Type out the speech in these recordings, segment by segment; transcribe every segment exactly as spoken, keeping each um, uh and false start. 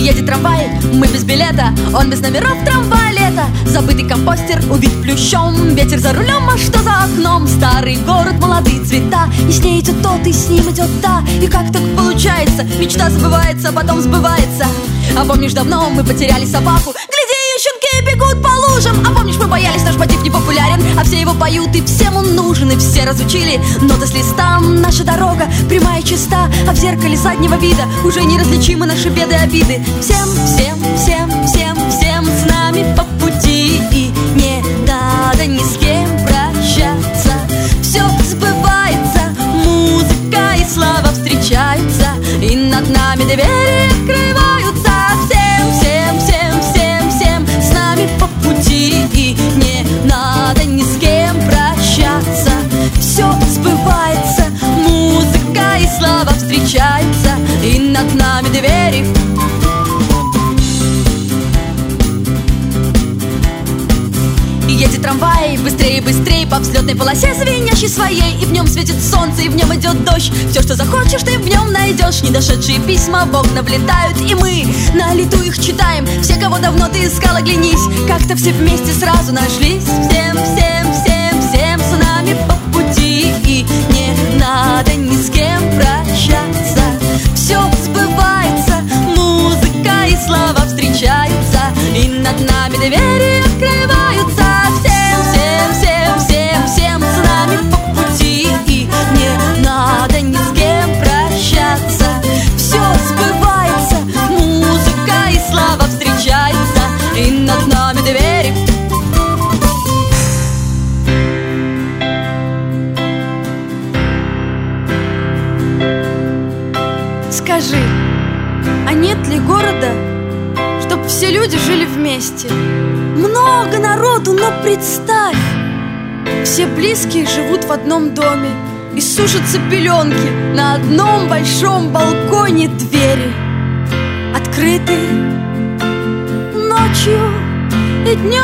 Едет трамвай, мы без билета, он без номеров, трамвай лето. Забытый компостер убит плющом, ветер за рулем, а что за окном? Старый город, молодые цвета, и с ней идет тот, и с ним идет та. И как так получается? Мечта забывается, потом сбывается. А помнишь, давно мы потеряли собаку? Гляди, ее щенки бегут по лужам. А помнишь, мы боялись, наш мотив не популярен, а все его поют, и всем он нужен. И все разучили ноты с листа. Наша дорога прямая и чиста, а в зеркале заднего вида уже неразличимы наши беды и обиды. Всем, всем, всем, всем, всем с нами по пути, и не надо ни с кем прощаться. Все сбывается, музыка и слава встречаются, и над нами двери открываются. Всем, всем, всем, всем, всем с нами по пути, и не надо ни с кем прощаться. Все сбывается, музыка и слава встречаются, и над нами двери. Едет трамвай быстрее и быстрее по взлетной полосе звенящей своей, и в нем светит солнце, и в нем идет дождь. Все, что захочешь, ты в нем найдешь. Недошедшие письма в окна влетают, и мы на лету их читаем. Все, кого давно ты искал, оглянись, как-то все вместе сразу нашлись. Всем, всем, всем, всем с нами по пути, и не надо ни с кем прощаться. Все сбывается, музыка и слава встречаются, и над нами двери открываются. Всем, всем, всем, всем, всем с нами по пути, и не надо ни с кем прощаться. Все сбывается, музыка и слава встречаются, и над нами двери. Скажи, а нет ли города, чтоб все люди жили вместе? Много народу, но представь, все близкие живут в одном доме, и сушатся пеленки на одном большом балконе. Двери открыты ночью и днем.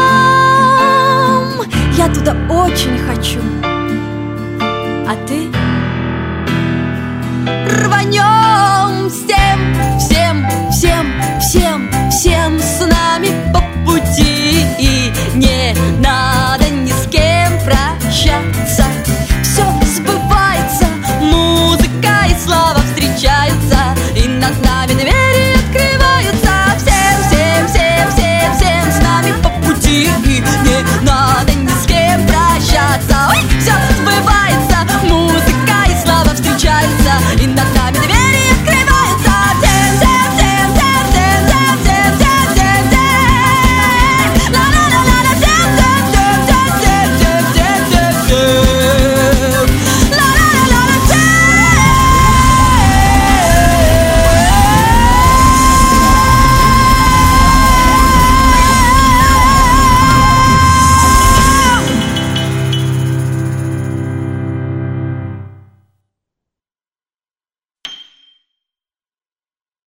Я туда очень хочу, а ты? Рванем всем, всем, всем, всем, всем с нами по пути, и не надо ни с кем прощаться. Все сбывается, музыка и слава встречаются, и над нами двери.